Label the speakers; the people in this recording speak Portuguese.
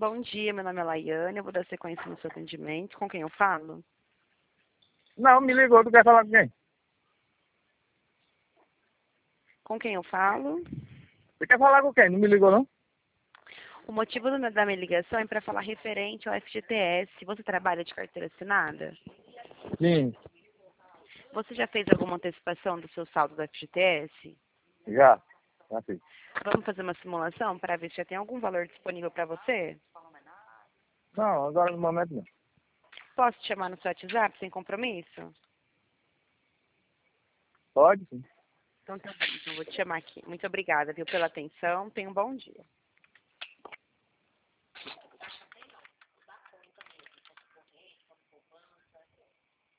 Speaker 1: Bom dia, meu nome é Laiane, eu vou dar sequência no seu atendimento. Com quem eu falo?
Speaker 2: Não, me ligou, tu quer falar com quem?
Speaker 1: Com quem eu falo?
Speaker 2: Você quer falar com quem? Não me ligou, não?
Speaker 1: O motivo da minha ligação é para falar referente ao FGTS. Você trabalha de carteira assinada?
Speaker 2: Sim,
Speaker 1: Você já fez alguma antecipação do seu saldo do FGTS?
Speaker 2: já. Já fiz.
Speaker 1: Vamos fazer uma simulação para ver se já tem algum valor disponível para você?
Speaker 2: Não, agora no momento não.
Speaker 1: Posso te chamar no seu WhatsApp sem compromisso?
Speaker 2: Pode, sim.
Speaker 1: Então tá bom, então vou te chamar aqui. Muito obrigada, viu, pela atenção. Tenha um bom dia.